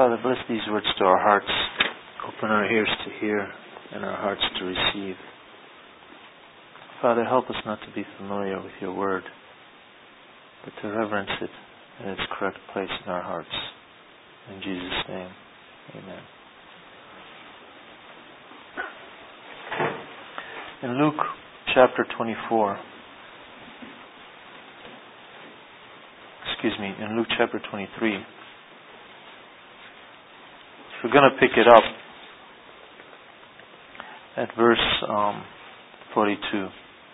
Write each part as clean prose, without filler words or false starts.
Father, bless these words to our hearts. Open our ears to hear and our hearts to receive. Father, help us not to be familiar with your word, but to reverence it in its correct place in our hearts. In Jesus' name, amen. In Luke chapter 24, in Luke chapter 23, we're going to pick it up at verse 42.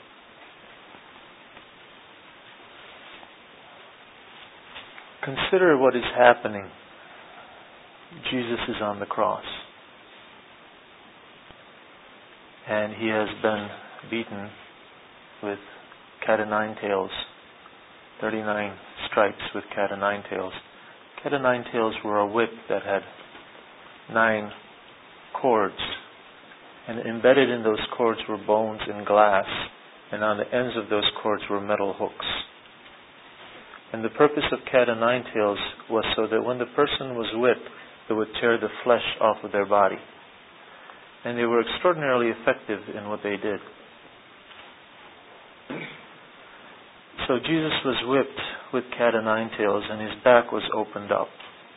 Consider what is happening. Jesus is on the cross. And he has been beaten with cat o' nine tails. 39 stripes with cat o' nine tails. Cat o' nine tails were a whip that had 9 cords. And embedded in those cords were bones and glass. And on the ends of those cords were metal hooks. And the purpose of cat o' nine tails was so that when the person was whipped, it would tear the flesh off of their body. And they were extraordinarily effective in what they did. So Jesus was whipped with cat o' nine tails, and his back was opened up.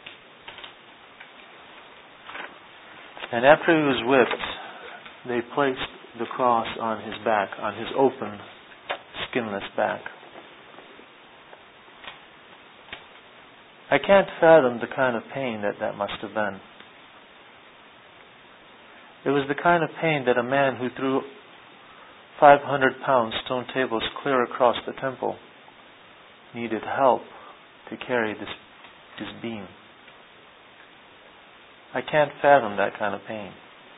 And after he was whipped, they placed the cross on his back, on his open, skinless back. I can't fathom the kind of pain that must have been. It was the kind of pain that a man who threw 500-pound stone tables clear across the temple needed help to carry this beam. I can't fathom that kind of pain.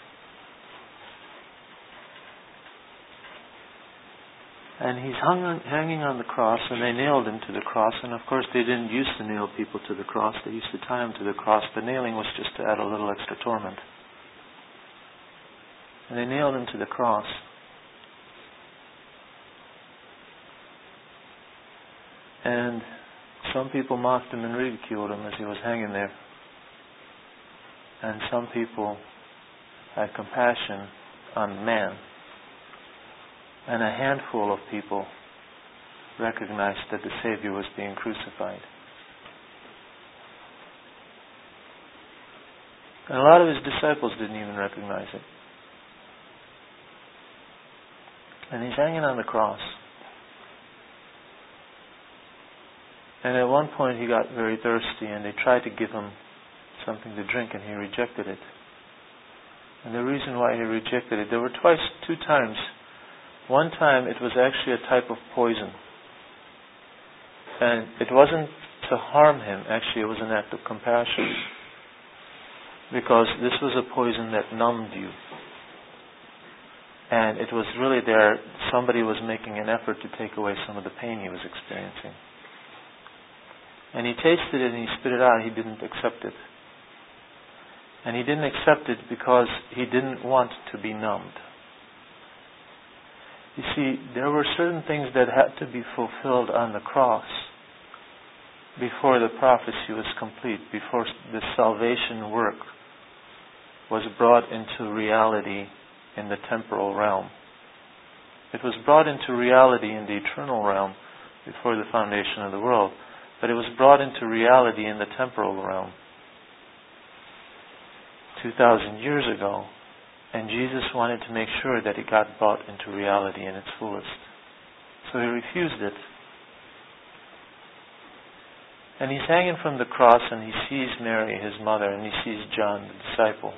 And he's hanging on the cross, and they nailed him to the cross. And of course, they didn't used to nail people to the cross. They used to tie him to the cross. The nailing was just to add a little extra torment. And they nailed him to the cross. And some people mocked him and ridiculed him as he was hanging there. And some people had compassion on man. And a handful of people recognized that the Savior was being crucified. And a lot of his disciples didn't even recognize it. And he's hanging on the cross. And at one point he got very thirsty, and they tried to give him something to drink, and he rejected it. And the reason why he rejected it, there were two times. One time it was actually a type of poison. And it wasn't to harm him, actually it was an act of compassion. Because this was a poison that numbed you. And it was really there, somebody was making an effort to take away some of the pain he was experiencing. And he tasted it and he spit it out. He didn't accept it. And he didn't accept it because he didn't want to be numbed. You see, there were certain things that had to be fulfilled on the cross before the prophecy was complete, before the salvation work was brought into reality in the temporal realm. It was brought into reality in the eternal realm before the foundation of the world, but it was brought into reality in the temporal realm 2,000 years ago. And Jesus wanted to make sure that it got brought into reality in its fullest. So he refused it. And he's hanging from the cross, and he sees Mary, his mother, and he sees John, the disciple.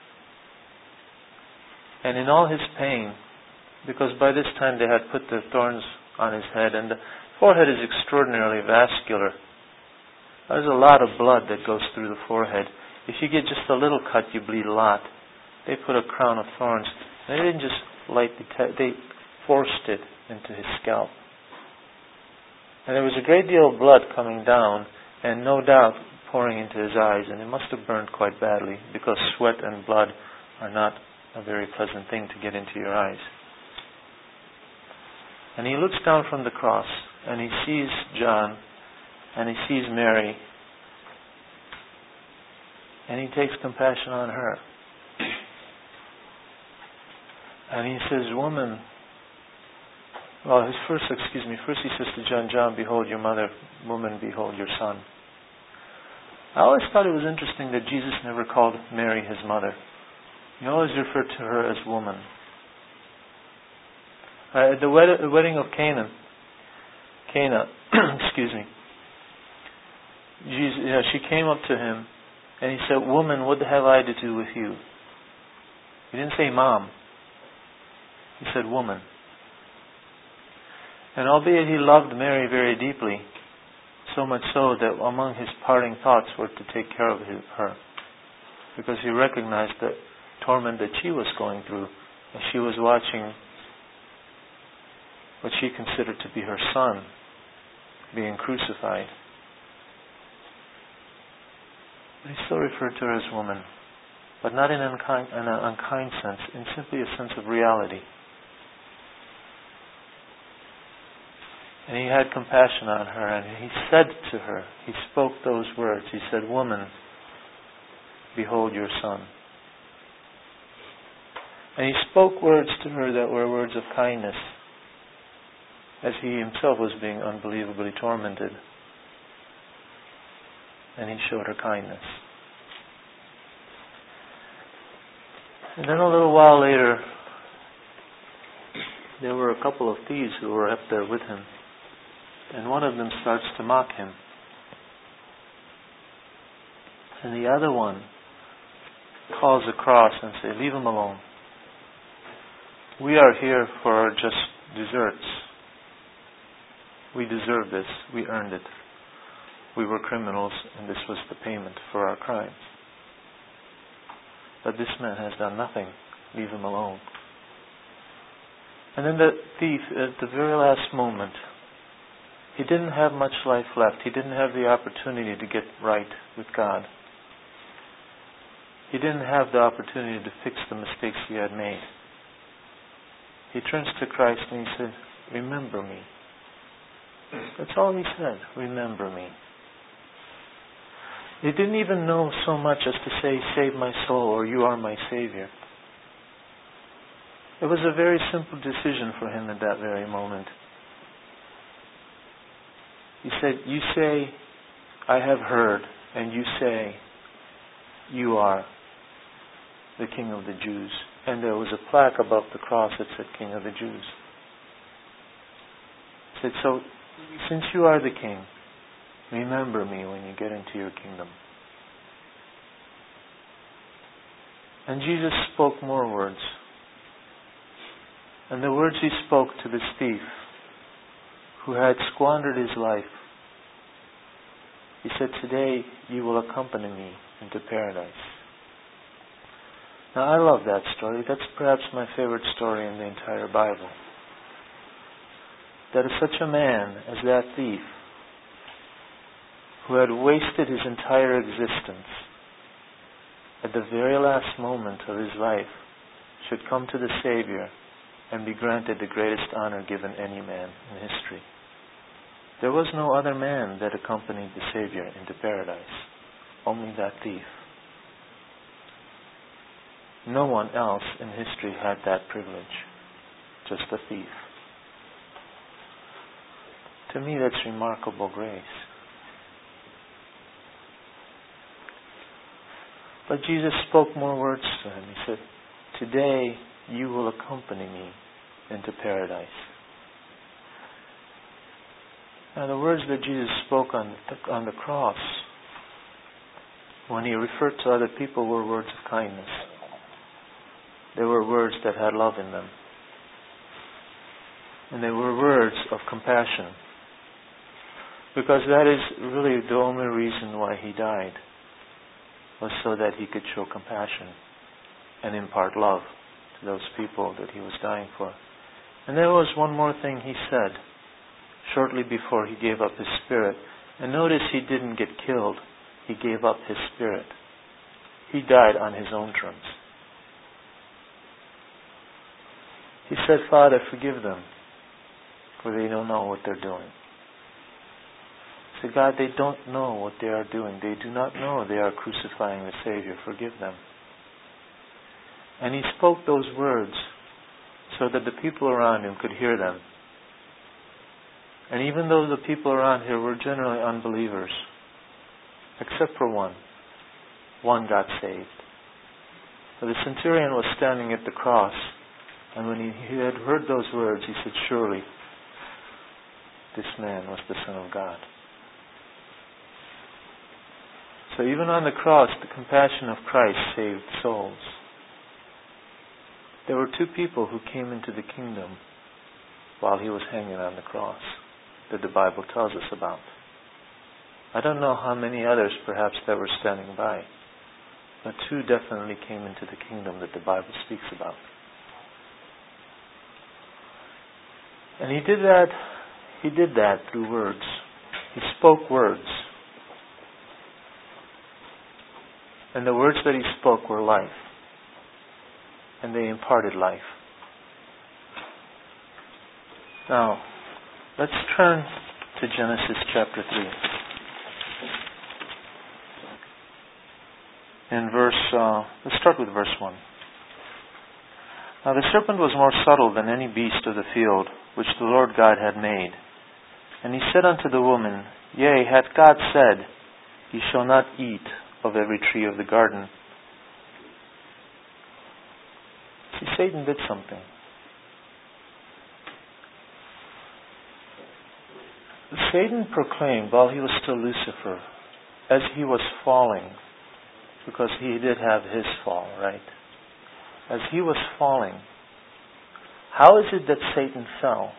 And in all his pain, because by this time they had put the thorns on his head, and the forehead is extraordinarily vascular. There's a lot of blood that goes through the forehead. If you get just a little cut, you bleed a lot. They put a crown of thorns. They didn't just lightly they forced it into his scalp. And there was a great deal of blood coming down, and no doubt pouring into his eyes, and it must have burned quite badly, because sweat and blood are not a very pleasant thing to get into your eyes. And he looks down from the cross, and he sees John, and he sees Mary, And he takes compassion on her. And he says, woman, first he says to John, behold your mother, woman, behold your son. I always thought it was interesting that Jesus never called Mary his mother. He always referred to her as woman. At the wedding of Cana, she came up to him and he said, woman, what have I to do with you? He didn't say mom. He said woman. And albeit he loved Mary very deeply, so much so that among his parting thoughts were to take care of her, because he recognized the torment that she was going through as she was watching what she considered to be her son being crucified. But he still referred to her as woman, but not in an unkind sense, in simply a sense of reality. And he had compassion on her, and he said to her, he spoke those words. He said, woman, behold your son. And he spoke words to her that were words of kindness, as he himself was being unbelievably tormented. And he showed her kindness. And then a little while later, there were a couple of thieves who were up there with him. And one of them starts to mock him. And the other one calls across and says, leave him alone. We are here for just desserts. We deserve this. We earned it. We were criminals, and this was the payment for our crimes. But this man has done nothing. Leave him alone. And then the thief, at the very last moment, he didn't have much life left. He didn't have the opportunity to get right with God. He didn't have the opportunity to fix the mistakes he had made. He turns to Christ and he said, remember me. That's all he said, remember me. He didn't even know so much as to say, save my soul, or you are my Savior. It was a very simple decision for him at that very moment. He said, you say, I have heard, and you say, you are the King of the Jews. And there was a plaque above the cross that said, King of the Jews. He said, so, since you are the King, remember me when you get into your kingdom. And Jesus spoke more words. And the words he spoke to this thief, who had squandered his life, he said, today you will accompany me into paradise. Now I love that story. That's perhaps my favorite story in the entire Bible. That is such a man as that thief, who had wasted his entire existence, at the very last moment of his life, should come to the Savior and be granted the greatest honor given any man in history. There was no other man that accompanied the Savior into paradise. Only that thief. No one else in history had that privilege. Just a thief. To me, that's remarkable grace. But Jesus spoke more words to him. He said, today you will accompany me into paradise. Now the words that Jesus spoke on the cross, when he referred to other people, were words of kindness. They were words that had love in them. And they were words of compassion. Because that is really the only reason why he died, was so that he could show compassion and impart love to those people that he was dying for. And there was one more thing he said shortly before he gave up his spirit. And notice he didn't get killed. He gave up his spirit. He died on his own terms. He said, Father, forgive them, for they don't know what they're doing. Say, God, they don't know what they are doing. They do not know they are crucifying the Savior. Forgive them. And he spoke those words so that the people around him could hear them. And even though the people around here were generally unbelievers, except for one got saved. But the centurion was standing at the cross, and when he had heard those words, he said, surely this man was the Son of God. So even on the cross, the compassion of Christ saved souls. There were two people who came into the kingdom while he was hanging on the cross that the Bible tells us about. I don't know how many others perhaps that were standing by, but two definitely came into the kingdom that the Bible speaks about. And he did that through words. He spoke words. And the words that he spoke were life. And they imparted life. Now, let's turn to Genesis chapter 3. Let's start with verse 1. Now the serpent was more subtle than any beast of the field which the Lord God had made. And he said unto the woman, Yea, hath God said, Ye shall not eat of every tree of the garden? See, Satan did something. Satan proclaimed while he was still Lucifer, as he was falling, because he did have his fall, right? As he was falling, how is it that Satan fell?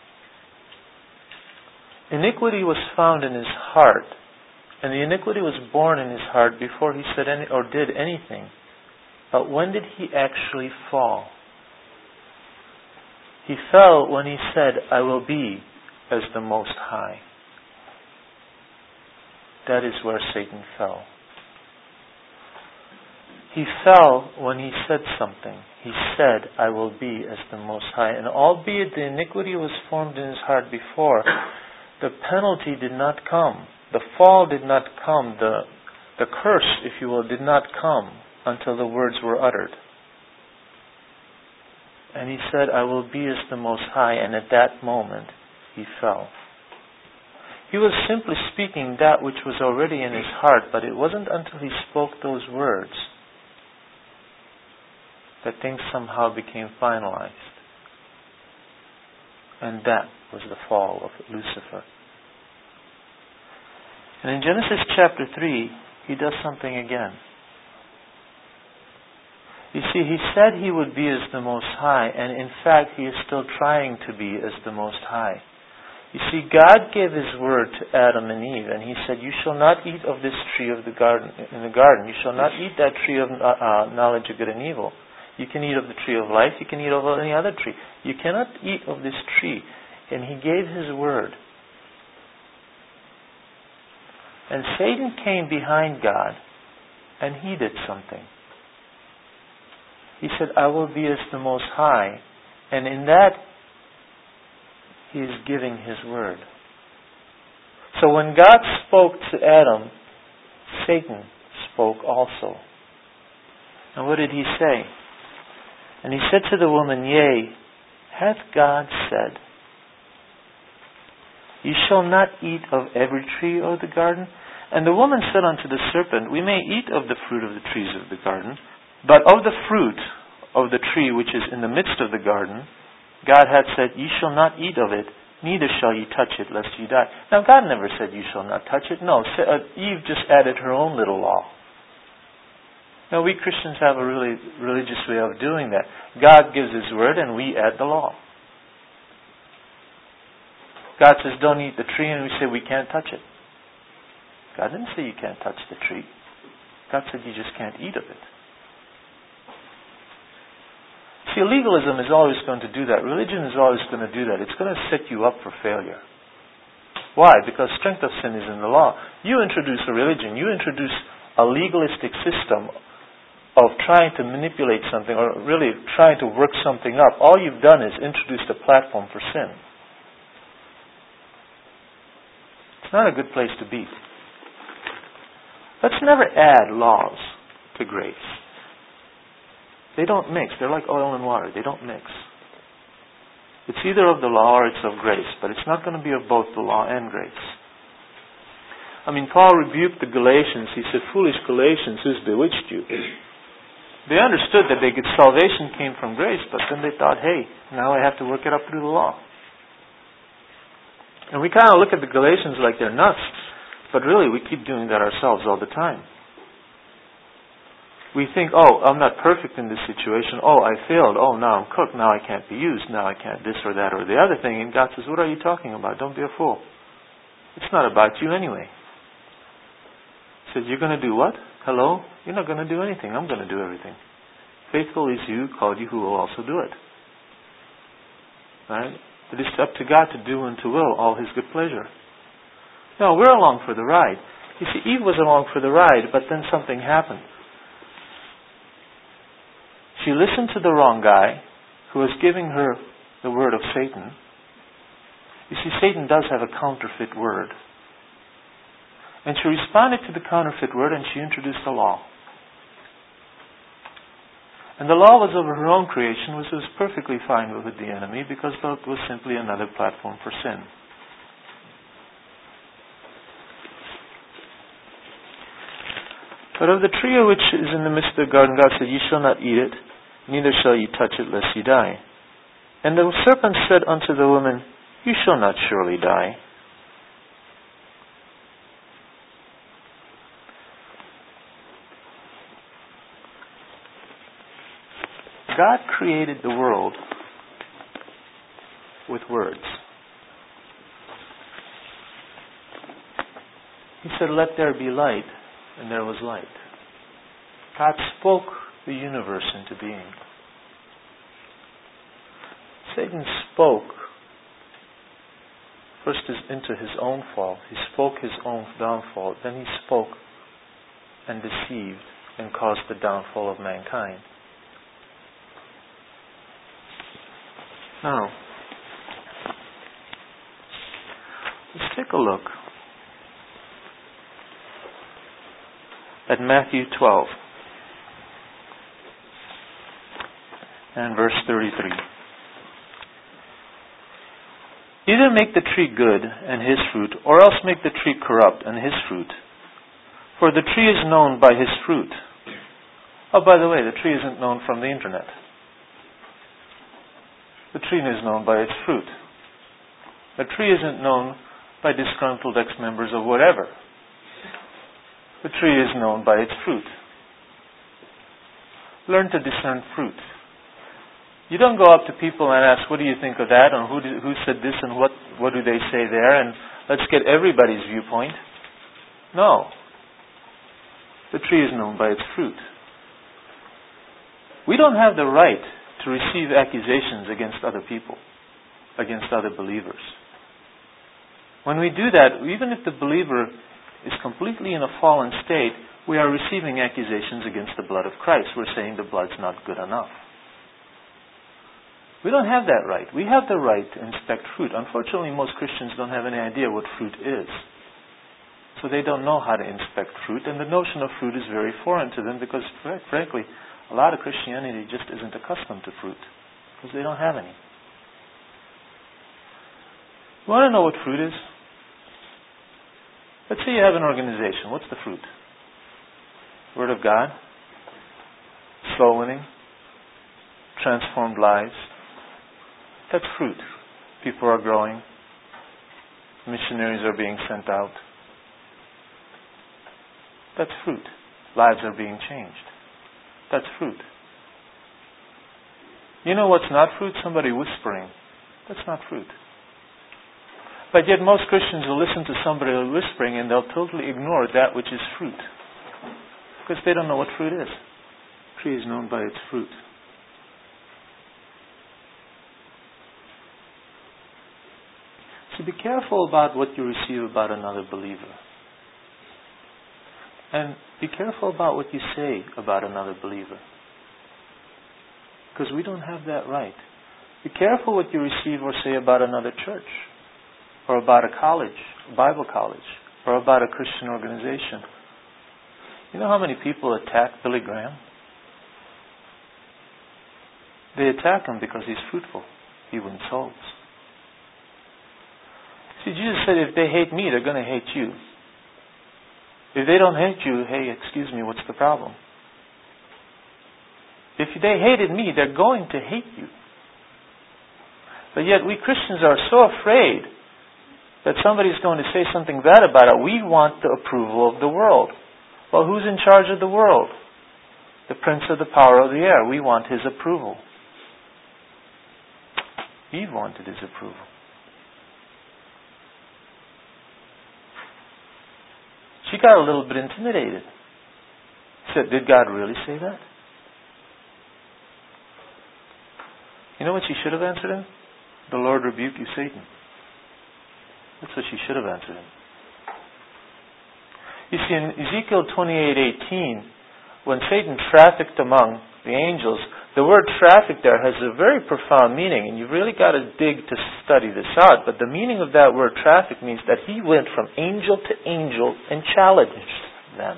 Iniquity was found in his heart, and the iniquity was born in his heart before he said any or did anything. But when did he actually fall? He fell when he said, I will be as the Most High. That is where Satan fell. He fell when he said something. He said, I will be as the Most High. And albeit the iniquity was formed in his heart before, the penalty did not come. The fall did not come. The curse, if you will, did not come until the words were uttered. And he said, I will be as the Most High. And at that moment, he fell. He was simply speaking that which was already in his heart, but it wasn't until he spoke those words that things somehow became finalized. And that was the fall of Lucifer. And in Genesis chapter 3, he does something again. You see, he said he would be as the Most High, and in fact, he is still trying to be as the Most High. You see, God gave His word to Adam and Eve, and He said, You shall not eat of this tree of the garden. In the garden, you shall not eat that tree of knowledge of good and evil. You can eat of the tree of life. You can eat of any other tree. You cannot eat of this tree. And He gave His word. And Satan came behind God, and he did something. He said, I will be as the Most High. And in that, he is giving His word. So when God spoke to Adam, Satan spoke also. And what did he say? And he said to the woman, Yea, hath God said, Ye shall not eat of every tree of the garden? And the woman said unto the serpent, We may eat of the fruit of the trees of the garden, but of the fruit of the tree which is in the midst of the garden, God hath said, Ye shall not eat of it, neither shall ye touch it, lest ye die. Now God never said you shall not touch it. No, Eve just added her own little law. Now we Christians have a really religious way of doing that. God gives His word and we add the law. God says, don't eat the tree, and we say we can't touch it. God didn't say you can't touch the tree. God said you just can't eat of it. See, legalism is always going to do that. Religion is always going to do that. It's going to set you up for failure. Why? Because strength of sin is in the law. You introduce a religion, you introduce a legalistic system of trying to manipulate something, or really trying to work something up. All you've done is introduced a platform for sin. It's not a good place to be. Let's never add laws to grace. They don't mix. They're like oil and water. They don't mix. It's either of the law or it's of grace, but it's not going to be of both the law and grace. I mean, Paul rebuked the Galatians. He said, "Foolish Galatians, who's bewitched you?" They understood that salvation came from grace, but then they thought, hey, now I have to work it up through the law. And we kind of look at the Galatians like they're nuts, but really we keep doing that ourselves all the time. We think, oh, I'm not perfect in this situation. Oh, I failed. Oh, now I'm cooked. Now I can't be used. Now I can't this or that or the other thing. And God says, what are you talking about? Don't be a fool. It's not about you anyway. He says, you're going to do what? Hello? You're not going to do anything. I'm going to do everything. Faithful is you, called you, who will also do it. Right? It is up to God to do and to will all His good pleasure. No, we're along for the ride. You see, Eve was along for the ride, but then something happened. She listened to the wrong guy who was giving her the word of Satan. You see, Satan does have a counterfeit word. And she responded to the counterfeit word and she introduced a law. And the law was of her own creation, which was perfectly fine with the enemy because it was simply another platform for sin. But of the tree which is in the midst of the garden, God said, "You shall not eat it, neither shall you touch it, lest you die." And the serpent said unto the woman, "You shall not surely die." God created the world with words. He said, "Let there be light," and there was light. God spoke the universe into being. Satan spoke first into his own fall. He spoke his own downfall. Then he spoke and deceived and caused the downfall of mankind. Now, let's take a look at Matthew 12 and verse 33. Either make the tree good and his fruit, or else make the tree corrupt and his fruit. For the tree is known by his fruit. Oh, by the way, the tree isn't known from the internet. The tree is known by its fruit. The tree isn't known by disgruntled ex-members of whatever. The tree is known by its fruit. Learn to discern fruit. You don't go up to people and ask, what do you think of that? And who said this and what do they say there? And let's get everybody's viewpoint. No. The tree is known by its fruit. We don't have the right to receive accusations against other people, against other believers. When we do that, even if the believer is completely in a fallen state, we are receiving accusations against the blood of Christ. We're saying the blood's not good enough. We don't have that right. We have the right to inspect fruit. Unfortunately, most Christians don't have any idea what fruit is. So they don't know how to inspect fruit, and the notion of fruit is very foreign to them because, frankly, a lot of Christianity just isn't accustomed to fruit because they don't have any. You want to know what fruit is? Let's say you have an organization. What's the fruit? Word of God, soul winning, transformed lives. That's fruit. People are growing. Missionaries are being sent out. That's fruit. Lives are being changed. That's fruit. You know what's not fruit? Somebody whispering. That's not fruit. But yet most Christians will listen to somebody whispering and they'll totally ignore that which is fruit. Because they don't know what fruit is. A tree is known by its fruit. So be careful about what you receive about another believer. And be careful about what you say about another believer. Because we don't have that right. Be careful what you receive or say about another church, or about a college, a Bible college, or about a Christian organization. You know how many people attack Billy Graham? They attack him because he's fruitful. He wins souls. See, Jesus said, if they hate me, they're going to hate you. If they don't hate you, hey, excuse me, what's the problem? If they hated me, they're going to hate you. But yet we Christians are so afraid that somebody's going to say something bad about it. We want the approval of the world. Well, who's in charge of the world? The prince of the power of the air. We want his approval. Eve wanted his approval. She got a little bit intimidated. Said, did God really say that? You know what she should have answered him? The Lord rebuke you, Satan. That's what she should have answered him. You see, in Ezekiel 28:18, when Satan trafficked among the angels, the word traffic there has a very profound meaning, and you've really got to dig to study this out. But the meaning of that word traffic means that he went from angel to angel and challenged them.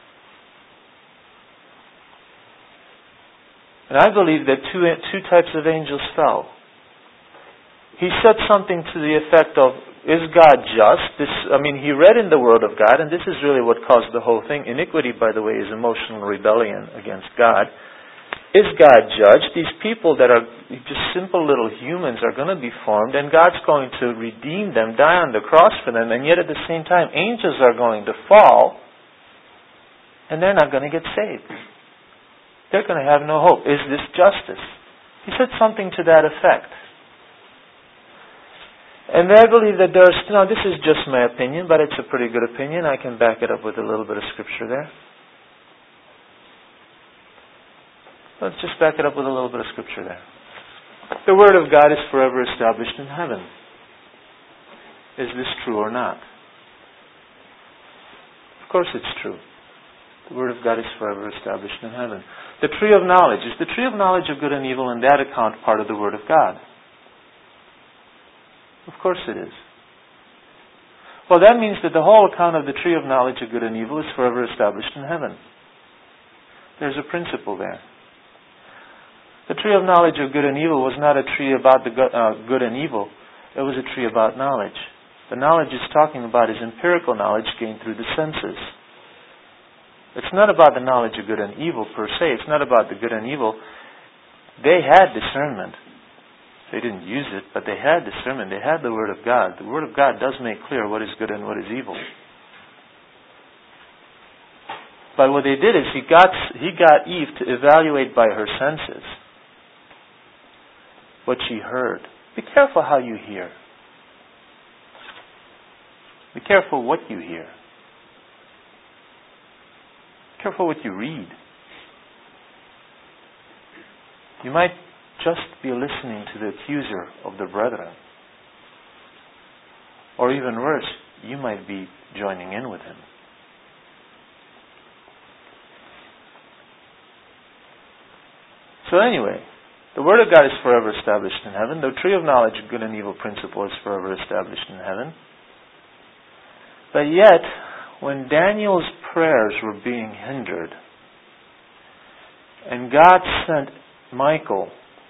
And I believe that two types of angels fell. He said something to the effect of, is God just? He read in the Word of God, and this is really what caused the whole thing. Iniquity, by the way, is emotional rebellion against God. Is God judged? These people that are just simple little humans are going to be formed, and God's going to redeem them, die on the cross for them, and yet at the same time, angels are going to fall, and they're not going to get saved. They're going to have no hope. Is this justice? He said something to that effect. And I believe that this is just my opinion, but it's a pretty good opinion. I can back it up with a little bit of scripture there. Let's just back it up with a little bit of scripture there. The Word of God is forever established in heaven. Is this true or not? Of course it's true. The Word of God is forever established in heaven. The tree of knowledge. Is the tree of knowledge of good and evil in that account part of the Word of God? Of course it is. Well, that means that the whole account of the tree of knowledge of good and evil is forever established in heaven. There's a principle there. The tree of knowledge of good and evil was not a tree about the good and evil. It was a tree about knowledge. The knowledge it's talking about is empirical knowledge gained through the senses. It's not about the knowledge of good and evil per se. It's not about the good and evil. They had discernment. They didn't use it, but they had discernment. They had the Word of God. The Word of God does make clear what is good and what is evil. But what they did is he got Eve to evaluate by her senses what she heard. Be careful how you hear. Be careful what you hear. Be careful what you read. You might just be listening to the accuser of the brethren. Or even worse, you might be joining in with him. So anyway, the Word of God is forever established in heaven. The tree of knowledge of good and evil principle is forever established in heaven. But yet, when Daniel's prayers were being hindered, and God sent Michael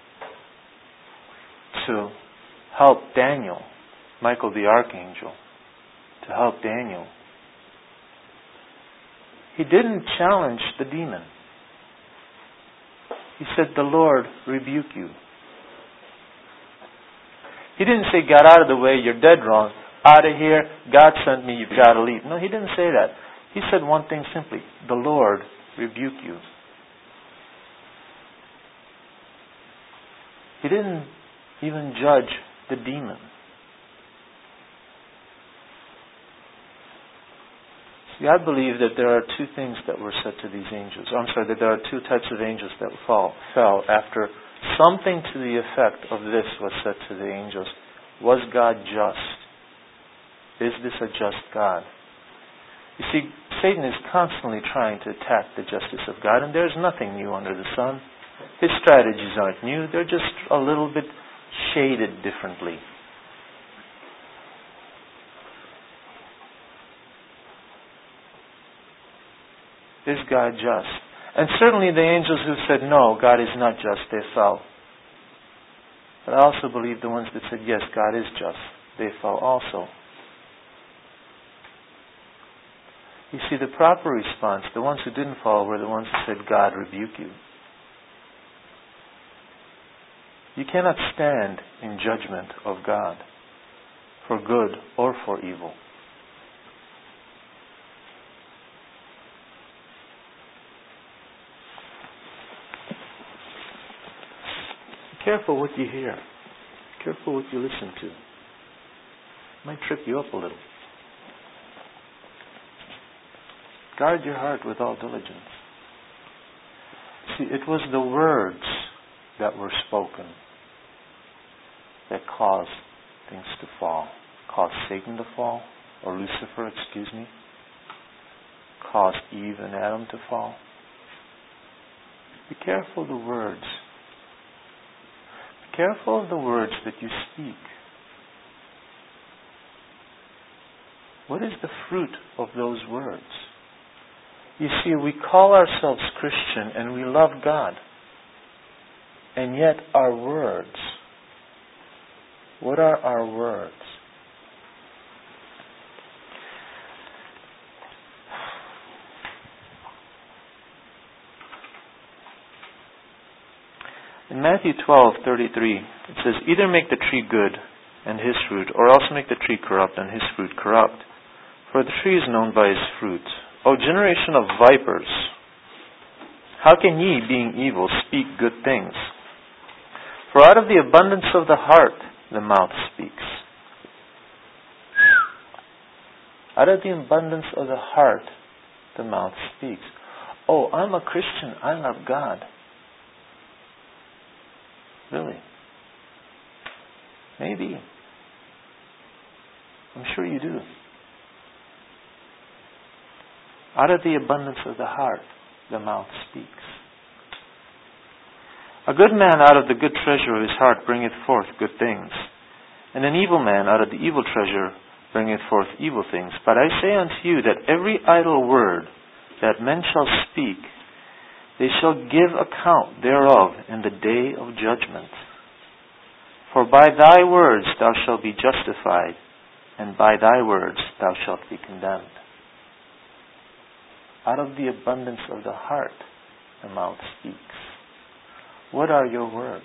to help Daniel, Michael the archangel, to help Daniel, he didn't challenge the demon. He said, the Lord rebuke you. He didn't say, get out of the way, you're dead wrong. Out of here, God sent me, you've got to leave. No, he didn't say that. He said one thing simply, the Lord rebuke you. He didn't even judge the demon. See, I believe that there are two things that were said to these angels. That there are two types of angels that fell after something to the effect of this was said to the angels. Was God just? Is this a just God? You see, Satan is constantly trying to attack the justice of God, and there's nothing new under the sun. His strategies aren't new. They're just a little bit shaded differently. Is God just? And certainly the angels who said, no, God is not just, they fell. But I also believe the ones that said, yes, God is just, they fell also. You see, the proper response, the ones who didn't fall were the ones who said, God rebuke you. You cannot stand in judgment of God for good or for evil. Be careful what you hear. Be careful what you listen to. It might trip you up a little. Guard your heart with all diligence. See, it was the words that were spoken that caused things to fall. Caused Satan to fall, or Lucifer, caused Eve and Adam to fall. Be careful of the words. Be careful of the words that you speak. What is the fruit of those words? You see, we call ourselves Christian and we love God. And yet our words, what are our words? In Matthew 12:33, it says, either make the tree good and his fruit, or else make the tree corrupt and his fruit corrupt. For the tree is known by his fruit. O generation of vipers, how can ye, being evil, speak good things? For out of the abundance of the heart the mouth speaks. Out of the abundance of the heart the mouth speaks. Oh, I'm a Christian. I love God. Really? Maybe. I'm sure you do. Out of the abundance of the heart, the mouth speaks. A good man out of the good treasure of his heart bringeth forth good things, and an evil man out of the evil treasure bringeth forth evil things. But I say unto you that every idle word that men shall speak, they shall give account thereof in the day of judgment. For by thy words thou shalt be justified, and by thy words thou shalt be condemned. Out of the abundance of the heart, the mouth speaks. What are your words?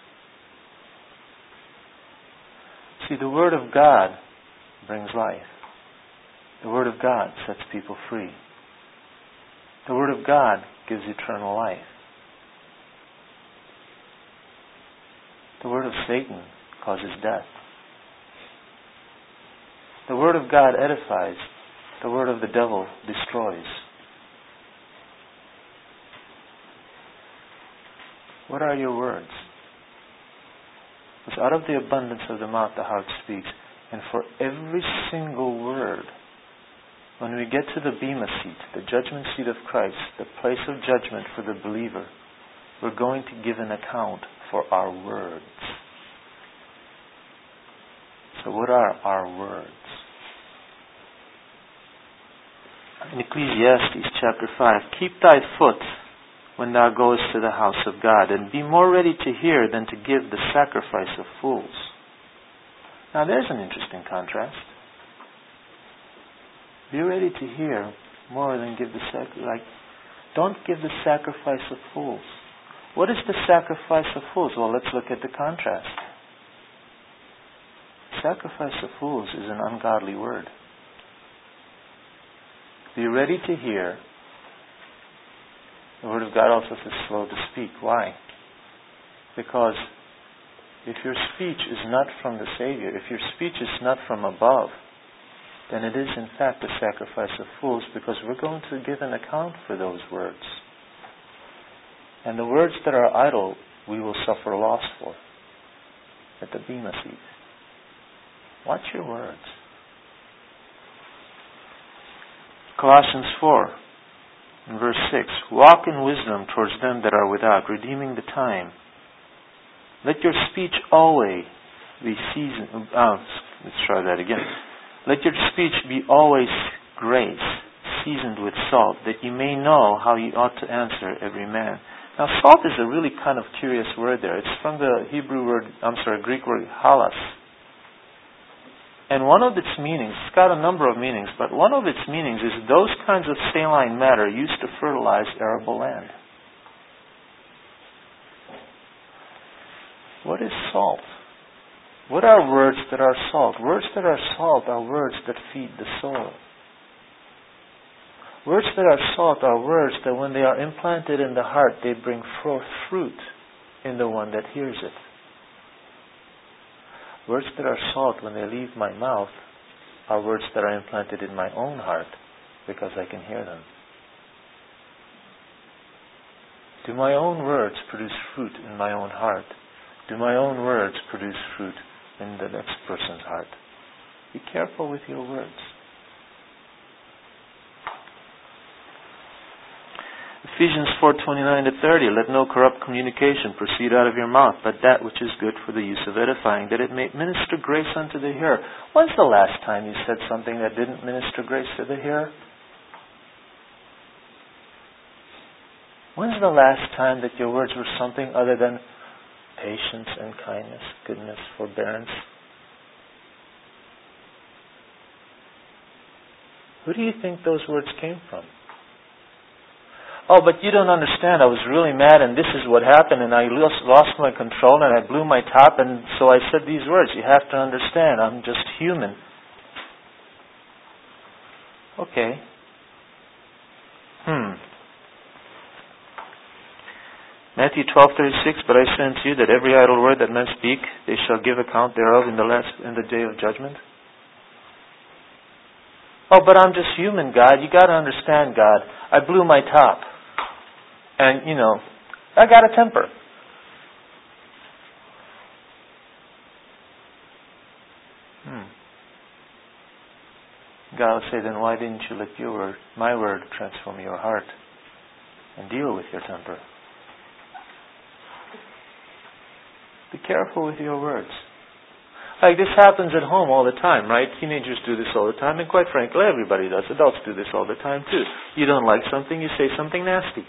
See, the Word of God brings life. The Word of God sets people free. The Word of God gives eternal life. The Word of Satan causes death. The Word of God edifies. The Word of the devil destroys. What are your words? Because out of the abundance of the mouth the heart speaks. And for every single word, when we get to the Bema seat, the judgment seat of Christ, the place of judgment for the believer, we're going to give an account for our words. So what are our words? In Ecclesiastes chapter 5, keep thy foot when thou goest to the house of God, and be more ready to hear than to give the sacrifice of fools. Now there's an interesting contrast. Be ready to hear more than give the sacrifice. Don't give the sacrifice of fools. What is the sacrifice of fools? Well, let's look at the contrast. Sacrifice of fools is an ungodly word. Be ready to hear. The Word of God also says slow to speak. Why? Because if your speech is not from the Savior, if your speech is not from above, then it is in fact a sacrifice of fools, because we're going to give an account for those words. And the words that are idle, we will suffer loss for at the Bema seat. Watch your words. Colossians 4. In verse 6, walk in wisdom towards them that are without, redeeming the time. Let your speech always be let's try that again. Let your speech be always grace, seasoned with salt, that you may know how you ought to answer every man. Now, salt is a really kind of curious word there. It's from the Greek word halas. And one of its meanings, it's got a number of meanings, but one of its meanings is those kinds of saline matter used to fertilize arable land. What is salt? What are words that are salt? Words that are salt are words that feed the soul. Words that are salt are words that when they are implanted in the heart, they bring forth fruit in the one that hears it. Words that are salt when they leave my mouth are words that are implanted in my own heart because I can hear them. Do my own words produce fruit in my own heart? Do my own words produce fruit in the next person's heart? Be careful with your words. Ephesians 4:29-30, let no corrupt communication proceed out of your mouth, but that which is good for the use of edifying, that it may minister grace unto the hearer. When's the last time you said something that didn't minister grace to the hearer? When's the last time that your words were something other than patience and kindness, goodness, forbearance? Who do you think those words came from? Oh, but you don't understand. I was really mad and this is what happened and I lost my control and I blew my top and so I said these words. You have to understand, I'm just human. Okay. Matthew 12:36, but I say unto you that every idle word that men speak, they shall give account thereof in the day of judgment. Oh, but I'm just human, God. You got to understand, God. I blew my top. And, I got a temper. God will say, then why didn't you let my word transform your heart and deal with your temper? Be careful with your words. Like this happens at home all the time, right? Teenagers do this all the time, and quite frankly, everybody does. Adults do this all the time too. You don't like something, you say something nasty.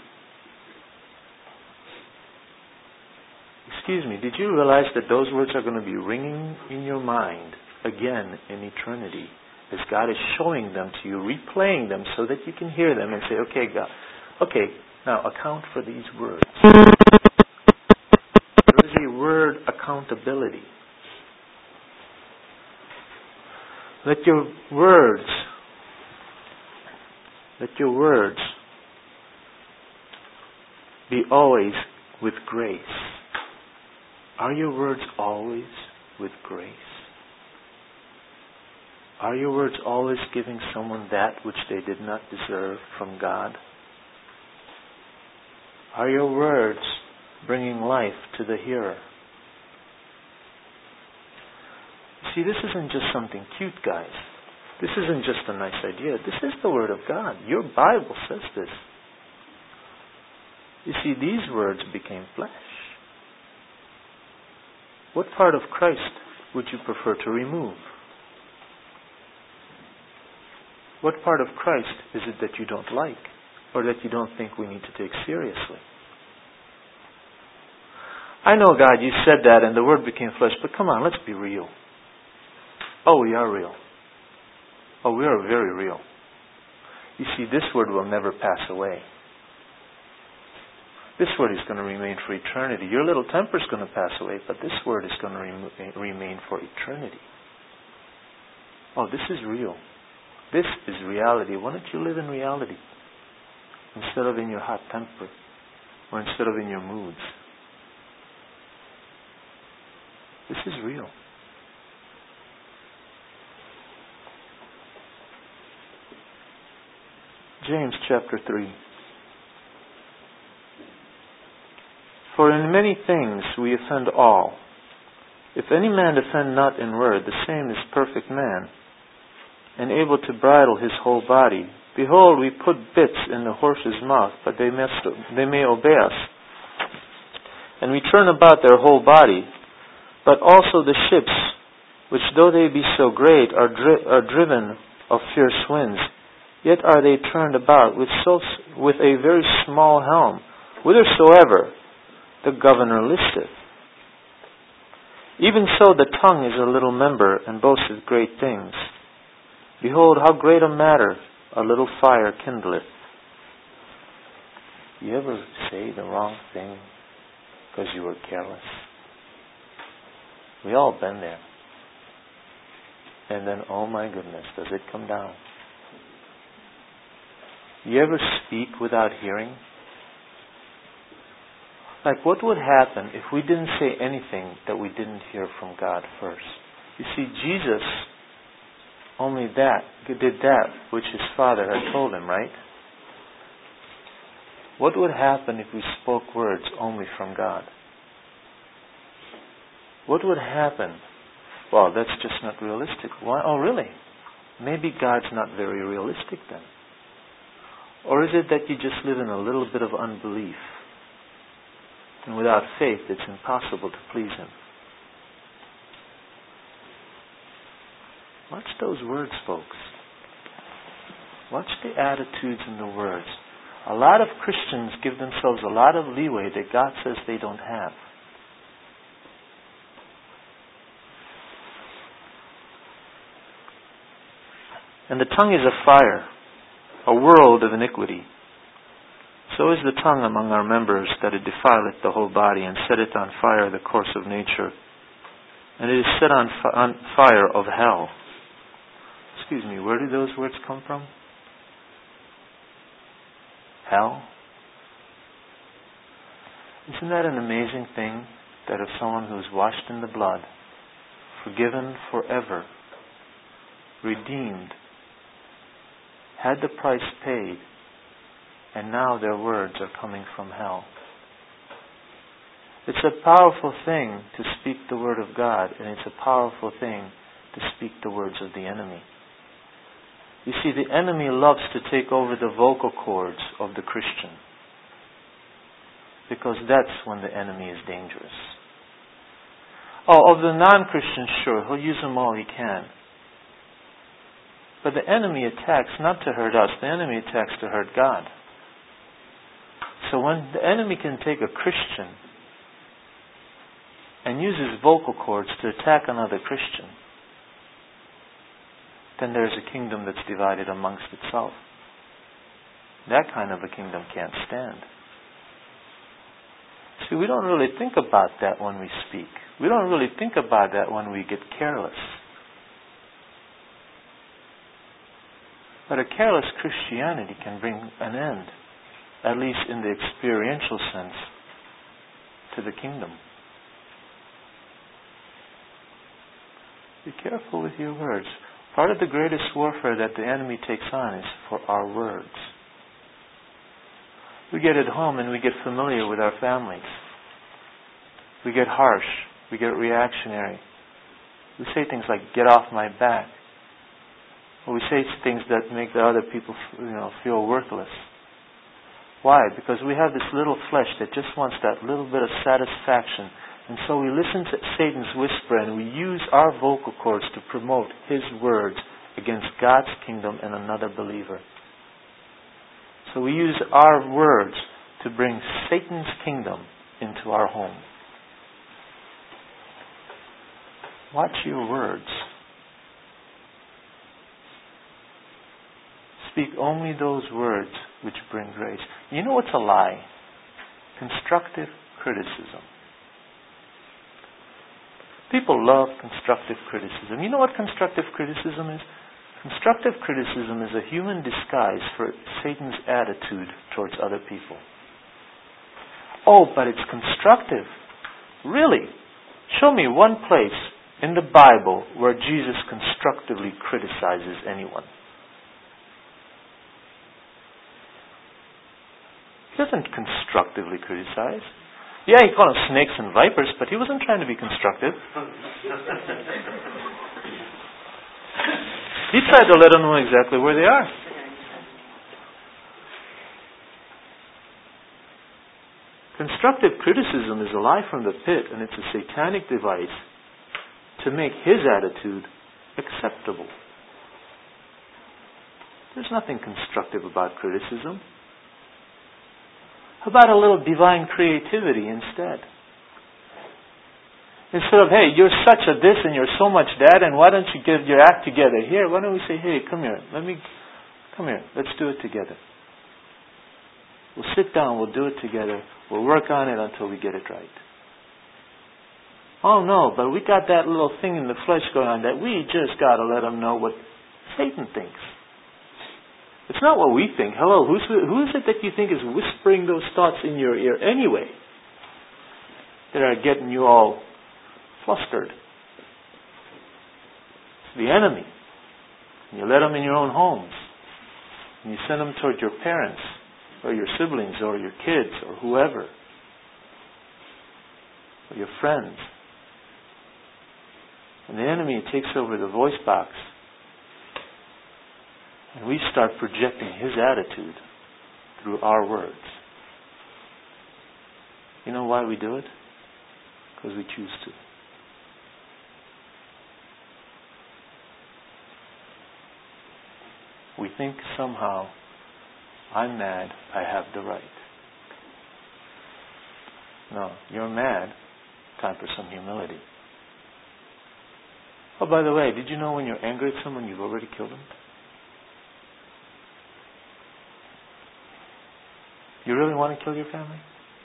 Excuse me, did you realize that those words are going to be ringing in your mind again in eternity as God is showing them to you, replaying them so that you can hear them and say, okay, God, now account for these words. There is a word accountability. Let your words be always with grace. Are your words always with grace? Are your words always giving someone that which they did not deserve from God? Are your words bringing life to the hearer? See, this isn't just something cute, guys. This isn't just a nice idea. This is the Word of God. Your Bible says this. You see, these words became flesh. What part of Christ would you prefer to remove? What part of Christ is it that you don't like or that you don't think we need to take seriously? I know, God, you said that and the Word became flesh, but come on, let's be real. Oh, we are real. Oh, we are very real. You see, this Word will never pass away. This Word is going to remain for eternity. Your little temper is going to pass away, but this Word is going to remain for eternity. Oh, this is real. This is reality. Why don't you live in reality instead of in your hot temper or instead of in your moods? This is real. James chapter 3. For in many things we offend all. If any man offend not in word, the same is perfect man, and able to bridle his whole body. Behold, we put bits in the horse's mouth, but they may obey us. And we turn about their whole body. But also the ships, which though they be so great, are driven of fierce winds, Yet are they turned about with a very small helm, whithersoever the governor listeth. Even so the tongue is a little member, and boasteth great things. Behold, how great a matter a little fire kindleth. You ever say the wrong thing because you were careless? We all been there. And then, oh my goodness, does it come down? You ever speak without hearing? Like, what would happen if we didn't say anything that we didn't hear from God first? You see, Jesus only did that which His Father had told Him, right? What would happen if we spoke words only from God? What would happen? Well, that's just not realistic. Why? Oh, really? Maybe God's not very realistic then. Or is it that you just live in a little bit of unbelief? And without faith, it's impossible to please Him. Watch those words, folks. Watch the attitudes in the words. A lot of Christians give themselves a lot of leeway that God says they don't have. And the tongue is a fire, a world of iniquity. So is the tongue among our members, that it defileth the whole body, and setteth on fire the course of nature. And it is set on fire of hell. Excuse me, where do those words come from? Hell? Isn't that an amazing thing, that of someone who is washed in the blood, forgiven forever, redeemed, had the price paid, and now their words are coming from hell? It's a powerful thing to speak the word of God, and it's a powerful thing to speak the words of the enemy. You see, the enemy loves to take over the vocal cords of the Christian, because that's when the enemy is dangerous. Oh, of the non-Christians, sure, he'll use them all he can. But the enemy attacks not to hurt us, the enemy attacks to hurt God. So when the enemy can take a Christian and use his vocal cords to attack another Christian, then there's a kingdom that's divided amongst itself. That kind of a kingdom can't stand. See, we don't really think about that when we speak. We don't really think about that when we get careless. But a careless Christianity can bring an end, at least in the experiential sense, to the kingdom. Be careful with your words. Part of the greatest warfare that the enemy takes on is for our words. We get at home and we get familiar with our families. We get harsh. We get reactionary. We say things like, "Get off my back." Or we say things that make the other people feel worthless. Why? Because we have this little flesh that just wants that little bit of satisfaction. And so we listen to Satan's whisper, and we use our vocal cords to promote his words against God's kingdom and another believer. So we use our words to bring Satan's kingdom into our home. Watch your words. Speak only those words which bring grace. You know what's a lie? Constructive criticism. People love constructive criticism. You know what constructive criticism is? Constructive criticism is a human disguise for Satan's attitude towards other people. Oh, but it's constructive. Really? Show me one place in the Bible where Jesus constructively criticizes anyone. He doesn't constructively criticize. Yeah, he called them snakes and vipers, but he wasn't trying to be constructive. He tried to let them know exactly where they are. Constructive criticism is a lie from the pit, and it's a satanic device to make his attitude acceptable. There's nothing constructive about criticism. How about a little divine creativity instead? Instead of, hey, you're such a this and you're so much that, and why don't you get your act together here? Why don't we say, hey, come here, let's do it together. We'll sit down, we'll do it together, we'll work on it until we get it right. Oh no, but we got that little thing in the flesh going on that we just got to let them know what Satan thinks. It's not what we think. Hello, who is it that you think is whispering those thoughts in your ear anyway that are getting you all flustered? It's the enemy. And you let them in your own homes. And you send them toward your parents or your siblings or your kids or whoever. Or your friends. And the enemy takes over the voice box. And we start projecting his attitude through our words. You know why we do it? Because we choose to. We think somehow, I'm mad, I have the right. No, you're mad. Time for some humility. Oh, by the way, did you know when you're angry at someone, you've already killed them? You really want to kill your family?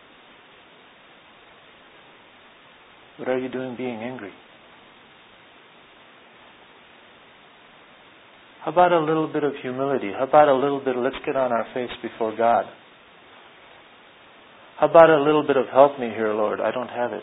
What are you doing being angry? How about a little bit of humility? How about a little bit of let's get on our face before God? How about a little bit of help me here, Lord? I don't have it.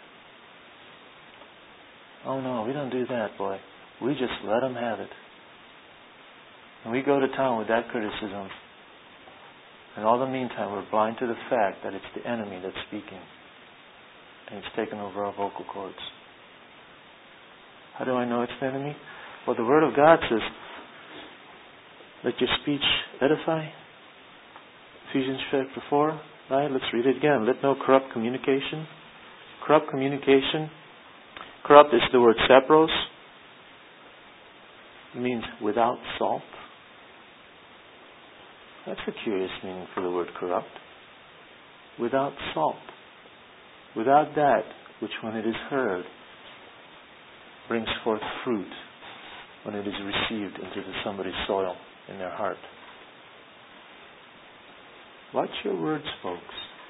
Oh no, we don't do that, boy. We just let them have it. And we go to town with that criticism. And all the meantime, we're blind to the fact that it's the enemy that's speaking. And it's taken over our vocal cords. How do I know it's the enemy? Well, the Word of God says, let your speech edify. Ephesians chapter 4, right? Let's read it again. Let no corrupt communication. Corrupt communication. Corrupt is the word sapros. It means without salt. That's a curious meaning for the word corrupt. Without salt. Without that which when it is heard brings forth fruit when it is received into somebody's soil in their heart. Watch your words, folks.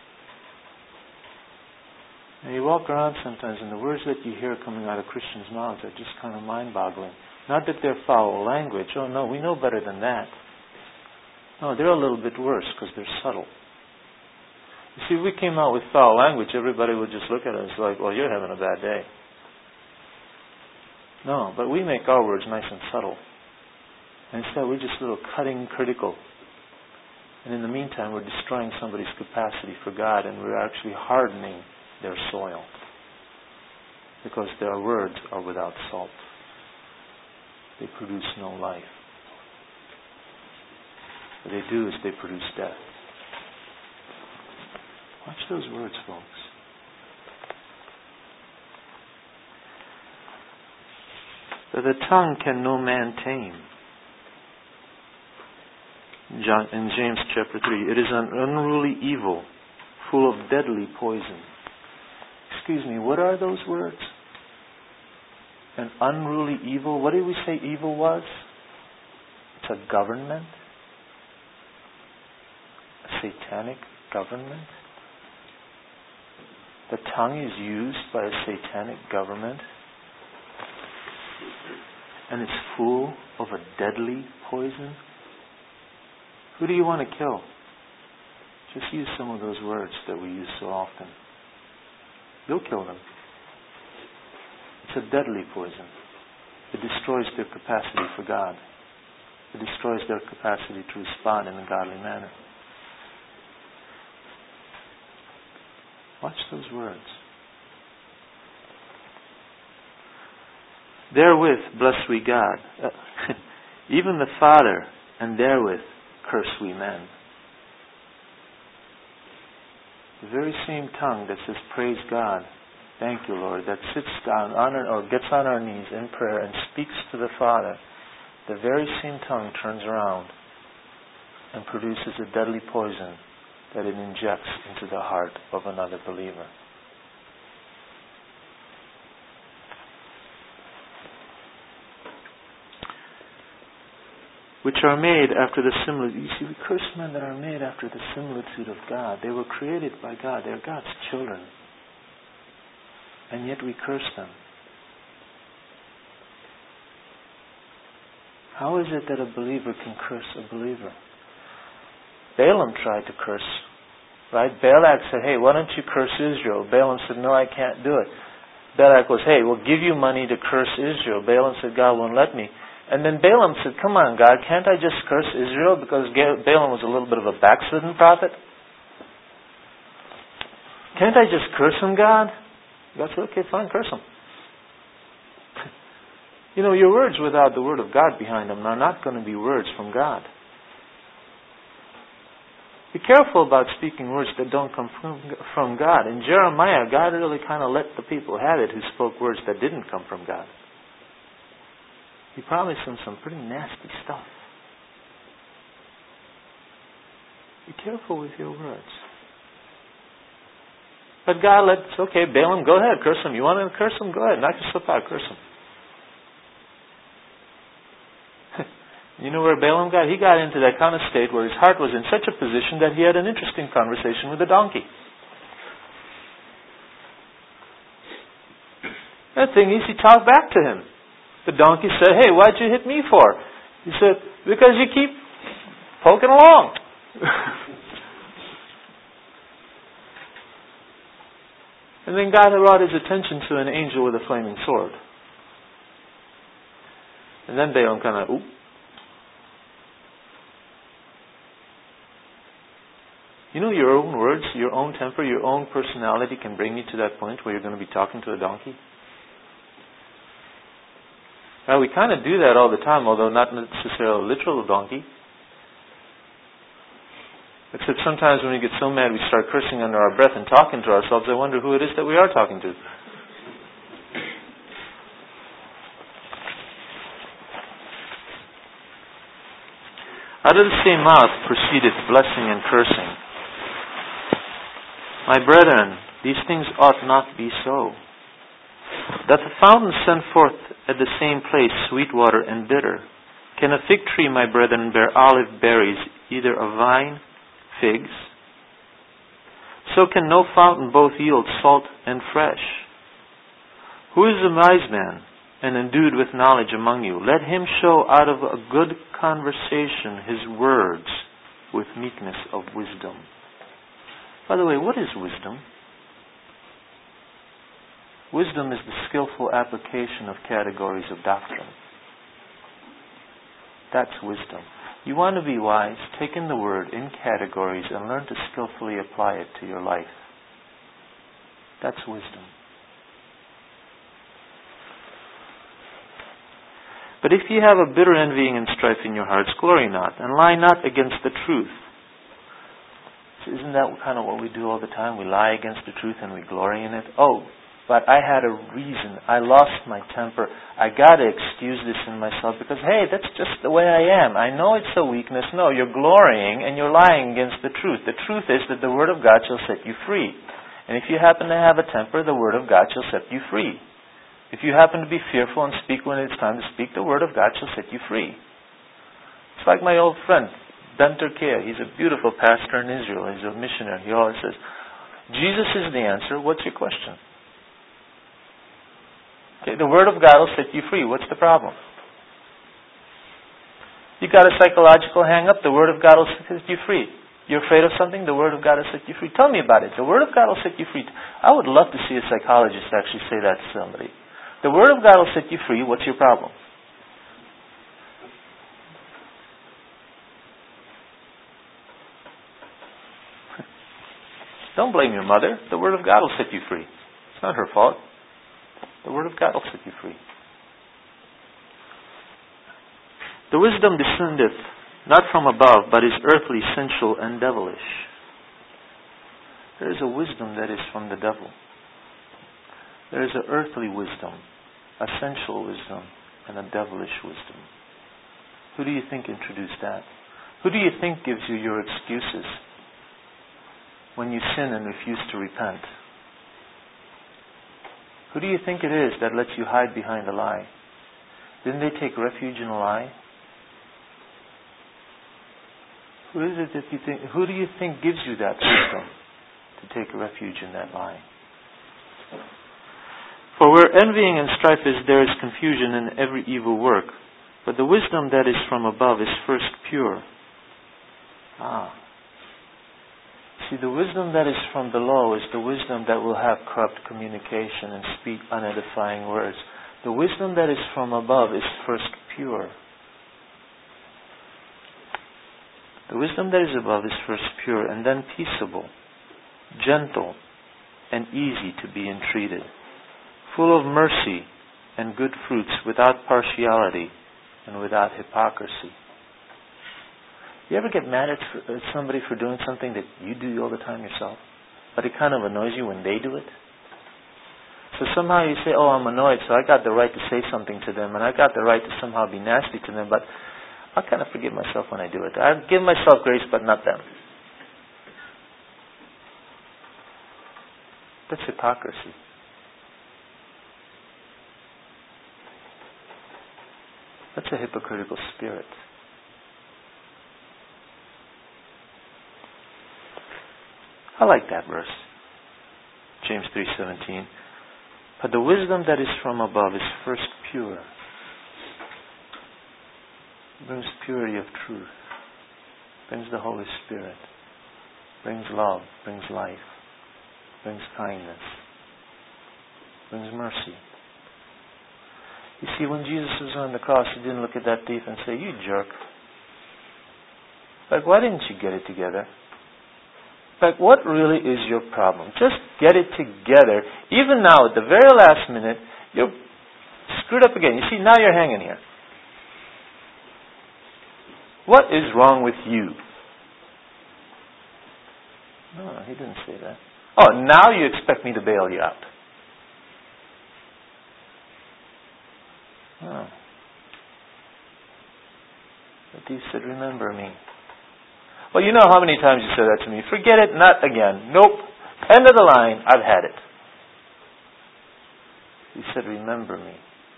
Now you walk around sometimes and the words that you hear coming out of Christians' mouths are just kind of mind-boggling. Not that they're foul language. Oh no, we know better than that. No, they're a little bit worse because they're subtle. You see, if we came out with foul language, everybody would just look at us like, well, you're having a bad day. No, but we make our words nice and subtle. And instead, we're just a little cutting, critical. And in the meantime, we're destroying somebody's capacity for God, and we're actually hardening their soil. Because their words are without salt. They produce no life. What they do is they produce death. Watch those words, folks. For the tongue can no man tame. In James chapter 3, it is an unruly evil, full of deadly poison. Excuse me, what are those words? An unruly evil? What did we say evil was? It's a government. A satanic government. The tongue is used by a satanic government. And it's full of a deadly poison. Who do you want to kill? Just use some of those words that we use so often. You'll kill them. It's a deadly poison. It destroys their capacity for God. It destroys their capacity to respond in a godly manner. Watch those words. Therewith bless we God, even the Father, and therewith curse we men. The very same tongue that says praise God, thank you Lord, that sits down or gets on our knees in prayer and speaks to the Father, the very same tongue turns around and produces a deadly poison that it injects into the heart of another believer. Which are made after the similitude. You see, we curse men that are made after the similitude of God. They were created by God. They're God's children. And yet we curse them. How is it that a believer can curse a believer? Balaam tried to curse, right? Balak said, hey, why don't you curse Israel? Balaam said, no, I can't do it. Balak was, hey, we'll give you money to curse Israel. Balaam said, God won't let me. And then Balaam said, come on, God, can't I just curse Israel? Because Balaam was a little bit of a backslidden prophet. Can't I just curse him, God? God said, okay, fine, curse him. You know, your words without the Word of God behind them are not going to be words from God. Be careful about speaking words that don't come from God. In Jeremiah, God really kind of let the people have it who spoke words that didn't come from God. He promised them some pretty nasty stuff. Be careful with your words. But God okay, Balaam, go ahead, curse him. You want to curse him? Go ahead, knock yourself out, curse him. You know where Balaam got? He got into that kind of state where his heart was in such a position that he had an interesting conversation with a donkey. The thing is, he talked back to him. The donkey said, hey, why'd you hit me for? He said, because you keep poking along. And then God brought his attention to an angel with a flaming sword. And then Balaam kind of, oop. You know, your own words, your own temper, your own personality can bring you to that point where you're going to be talking to a donkey. Now, we kind of do that all the time, although not necessarily a literal donkey. Except sometimes when we get so mad we start cursing under our breath and talking to ourselves, I wonder who it is that we are talking to. Out of the same mouth proceedeth blessing and cursing. My brethren, these things ought not be so. Doth a fountain send forth at the same place sweet water and bitter? Can a fig tree, my brethren, bear olive berries, either a vine, figs? So can no fountain both yield salt and fresh. Who is a wise man and endued with knowledge among you? Let him show out of a good conversation his words with meekness of wisdom. By the way, what is wisdom? Wisdom is the skillful application of categories of doctrine. That's wisdom. You want to be wise, take in the Word in categories and learn to skillfully apply it to your life. That's wisdom. But if you have a bitter envying and strife in your hearts, glory not, and lie not against the truth. So isn't that kind of what we do all the time? We lie against the truth and we glory in it. Oh, but I had a reason. I lost my temper. I got to excuse this in myself because, hey, that's just the way I am. I know it's a weakness. No, you're glorying and you're lying against the truth. The truth is that the Word of God shall set you free. And if you happen to have a temper, the Word of God shall set you free. If you happen to be fearful and speak when it's time to speak, the Word of God shall set you free. It's like my old friend, Ben Turkey. He's a beautiful pastor in Israel. He's a missionary. He always says, Jesus is the answer. What's your question? Okay, the Word of God will set you free. What's the problem? You got a psychological hang-up, the Word of God will set you free. You're afraid of something, the Word of God will set you free. Tell me about it. The Word of God will set you free. I would love to see a psychologist actually say that to somebody. The Word of God will set you free. What's your problem? Don't blame your mother. The Word of God will set you free. It's not her fault. The Word of God will set you free. The wisdom descendeth not from above, but is earthly, sensual, and devilish. There is a wisdom that is from the devil. There is an earthly wisdom, a sensual wisdom, and a devilish wisdom. Who do you think introduced that? Who do you think gives you your excuses when you sin and refuse to repent? Who do you think it is that lets you hide behind a lie? Didn't they take refuge in a lie? Who is it that you think? Who do you think gives you that wisdom to take refuge in that lie? For where envying and strife is, there is confusion in every evil work. But the wisdom that is from above is first pure. See, the wisdom that is from below is the wisdom that will have corrupt communication and speak unedifying words. The wisdom that is from above is first pure. The wisdom that is above is first pure, and then peaceable, gentle, and easy to be entreated, full of mercy and good fruits, without partiality and without hypocrisy. You ever get mad at somebody for doing something that you do all the time yourself, but it kind of annoys you when they do it? So somehow you say, I'm annoyed, so I got the right to say something to them, and I got the right to somehow be nasty to them, but I kind of forgive myself when I do it. I give myself grace, but not them. That's hypocrisy. That's a hypocritical spirit. I like that verse. James 3:17. But the wisdom that is from above is first pure. It brings purity of truth. Brings the Holy Spirit. Brings love. Brings life. Brings kindness. Brings mercy. You see, when Jesus was on the cross, He didn't look at that thief and say, "You jerk. Like, why didn't you get it together? Like, what really is your problem? Just get it together. Even now, at the very last minute, you're screwed up again. You see, now you're hanging here. What is wrong with you?" No, He didn't say that. Oh, now you expect me to bail you out. Oh. But He said, "Remember me." Well, you know how many times you said that to me. Forget it, not again. Nope. End of the line. I've had it. He said, "Remember me."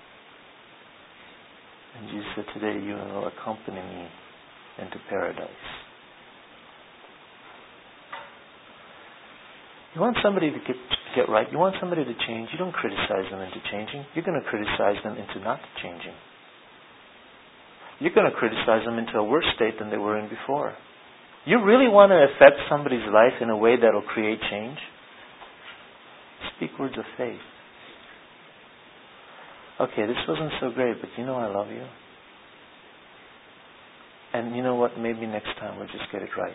And Jesus said, "Today you will accompany me into paradise." You want somebody to get right. You want somebody to change. You don't criticize them into changing. You're going to criticize them into not changing. You're going to criticize them into a worse state than they were in before. You really want to affect somebody's life in a way that will create change? Speak words of faith. Okay, this wasn't so great, but you know I love you. And you know what? Maybe next time we'll just get it right.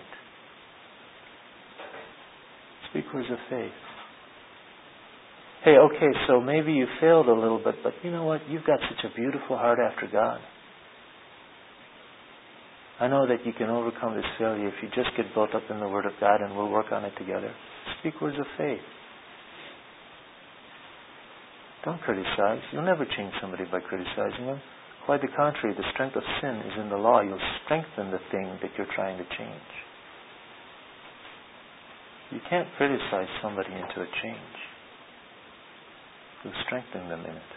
Speak words of faith. Hey, okay, so maybe you failed a little bit, but you know what? You've got such a beautiful heart after God. I know that you can overcome this failure if you just get built up in the Word of God, and we'll work on it together. Speak words of faith. Don't criticize. You'll never change somebody by criticizing them. Quite the contrary, the strength of sin is in the law. You'll strengthen the thing that you're trying to change. You can't criticize somebody into a change. You'll strengthen them in it.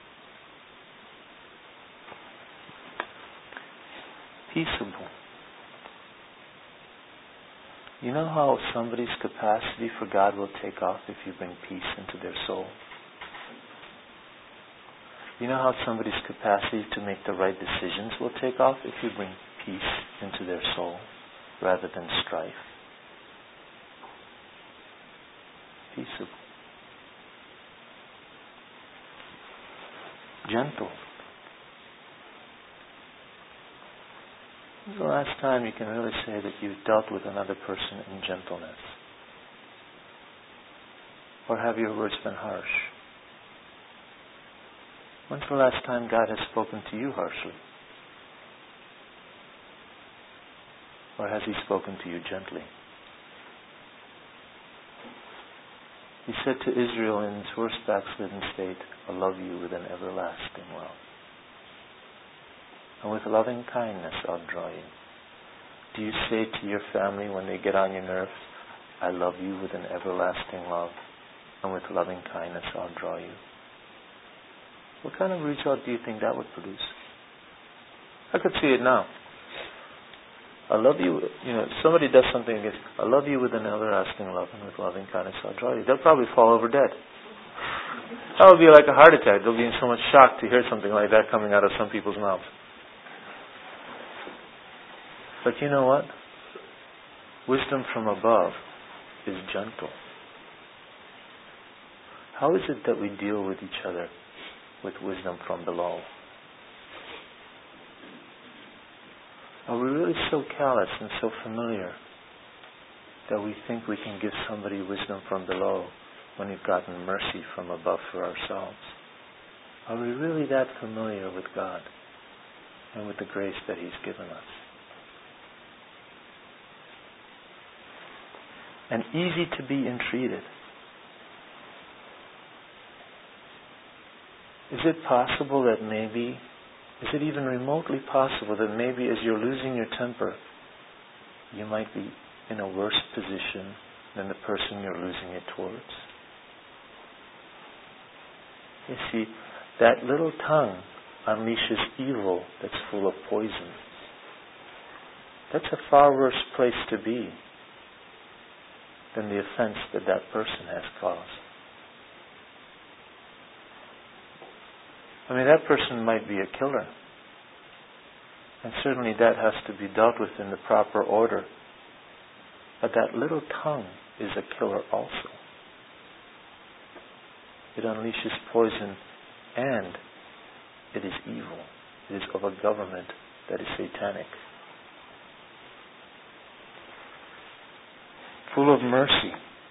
Peaceable. You know how somebody's capacity for God will take off if you bring peace into their soul? You know how somebody's capacity to make the right decisions will take off if you bring peace into their soul rather than strife? Peaceable. Gentle. When's the last time you can really say that you've dealt with another person in gentleness? Or have your words been harsh? When's the last time God has spoken to you harshly? Or has He spoken to you gently? He said to Israel in its worst backslidden state, "I love you with an everlasting love. And with loving kindness I'll draw you. Do you say to your family when they get on your nerves, I love you with an everlasting love, and with loving kindness I'll draw you? What kind of result do you think that would produce? I could see it now. I love you, somebody does something against, I love you with an everlasting love, and with loving kindness I'll draw you. They'll probably fall over dead. That would be like a heart attack. They'll be in so much shock to hear something like that coming out of some people's mouths. But you know what? Wisdom from above is gentle. How is it that we deal with each other with wisdom from below? Are we really so callous and so familiar that we think we can give somebody wisdom from below when we've gotten mercy from above for ourselves? Are we really that familiar with God and with the grace that He's given us? And easy to be entreated. Is it possible that maybe, is it even remotely possible that maybe as you're losing your temper, you might be in a worse position than the person you're losing it towards? You see, that little tongue unleashes evil that's full of poison. That's a far worse place to be than the offense that that person has caused. I mean, that person might be a killer. And certainly that has to be dealt with in the proper order. But that little tongue is a killer also. It unleashes poison, and it is evil. It is of a government that is satanic. Full of mercy.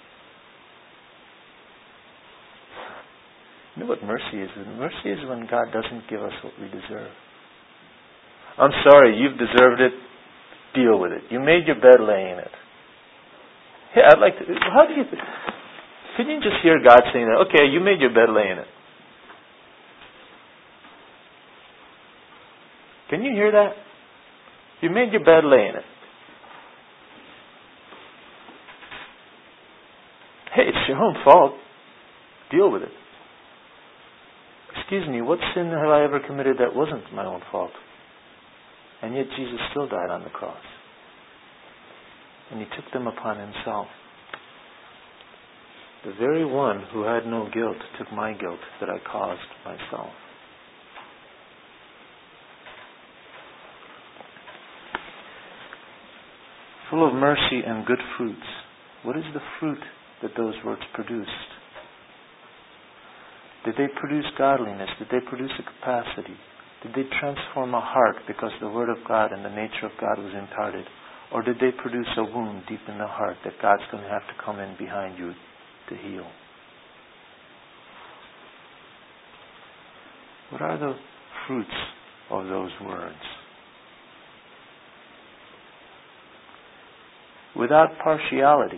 You know what mercy is? Mercy is when God doesn't give us what we deserve. I'm sorry, you've deserved it. Deal with it. You made your bed, lay in it. Hey, I'd like to. How do you? Can you just hear God saying that? Okay, you made your bed, lay in it. Can you hear that? You made your bed, lay in it. Hey, it's your own fault. Deal with it. Excuse me, what sin have I ever committed that wasn't my own fault? And yet Jesus still died on the cross. And He took them upon Himself. The very one who had no guilt took my guilt that I caused myself. Full of mercy and good fruits. What is the fruit that those words produced? Did they produce godliness? Did they produce a capacity? Did they transform a heart because the Word of God and the nature of God was imparted? Or did they produce a wound deep in the heart that God's going to have to come in behind you to heal? What are the fruits of those words? Without partiality.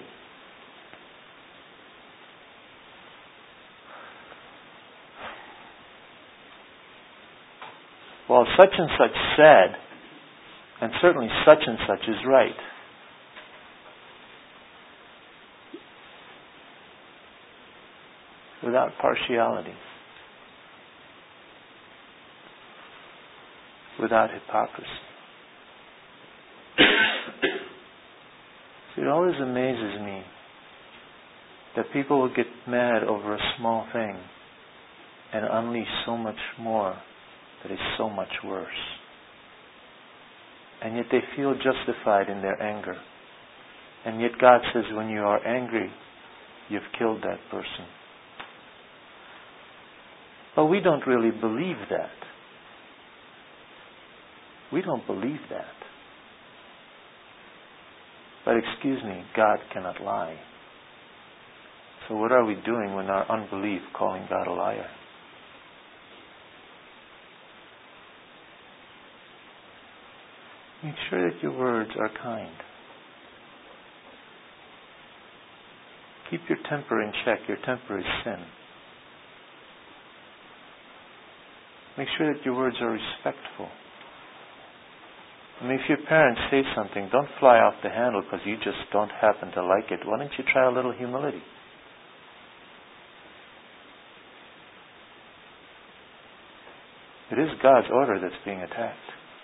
Well, such and such said, and certainly such and such is right. Without partiality. Without hypocrisy. It always amazes me that people will get mad over a small thing and unleash so much more that is so much worse. And yet they feel justified in their anger. And yet God says when you are angry, you've killed that person. But we don't really believe that. We don't believe that. But excuse me, God cannot lie. So what are we doing when our unbelief calling God a liar? Make sure that your words are kind. Keep your temper in check. Your temper is sin. Make sure that your words are respectful. I mean, if your parents say something, don't fly off the handle because you just don't happen to like it. Why don't you try a little humility? It is God's order that's being attacked.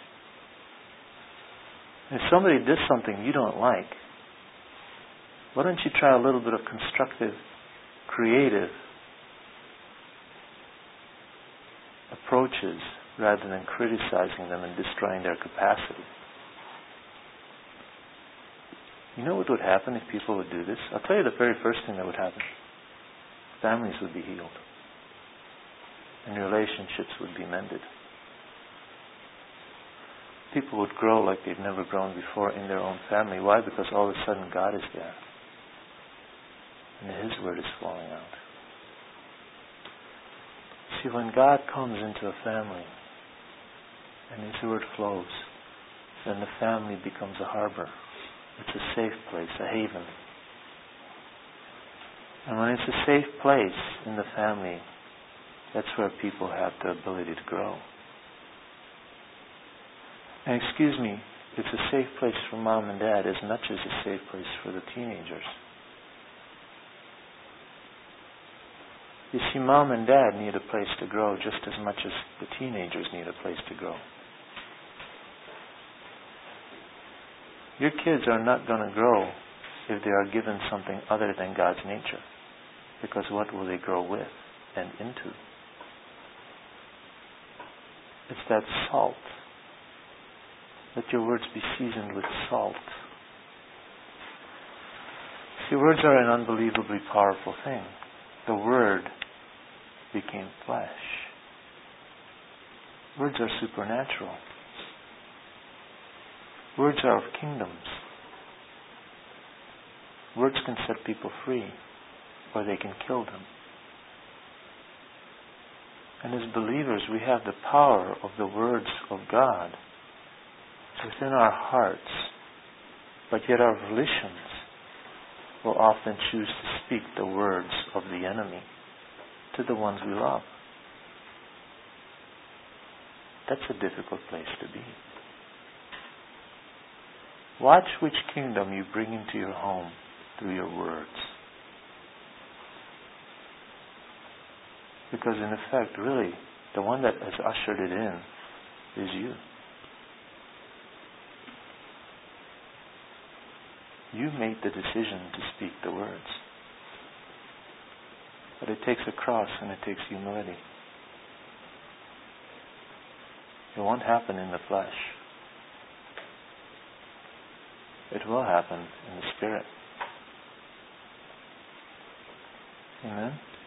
If somebody does something you don't like, why don't you try a little bit of constructive, creative approaches rather than criticizing them and destroying their capacity? You know what would happen if people would do this? I'll tell you the very first thing that would happen. Families would be healed. And relationships would be mended. People would grow like they've never grown before in their own family. Why? Because all of a sudden God is there. And His Word is flowing out. See, when God comes into a family and His Word flows, then the family becomes a harbor. It's a safe place, a haven. And when it's a safe place in the family, that's where people have the ability to grow. And excuse me, it's a safe place for mom and dad as much as a safe place for the teenagers. You see, mom and dad need a place to grow just as much as the teenagers need a place to grow. Your kids are not going to grow if they are given something other than God's nature. Because what will they grow with and into? It's that salt. Let your words be seasoned with salt. See, words are an unbelievably powerful thing. The Word became flesh. Words are supernatural. Words are of kingdoms. Words can set people free, or they can kill them. And as believers, we have the power of the words of God within our hearts, but yet our volitions will often choose to speak the words of the enemy to the ones we love. That's a difficult place to be. Watch which kingdom you bring into your home through your words. Because in effect, really, the one that has ushered it in is you. You made the decision to speak the words. But it takes a cross and it takes humility. It won't happen in the flesh. It will happen in the Spirit. Amen?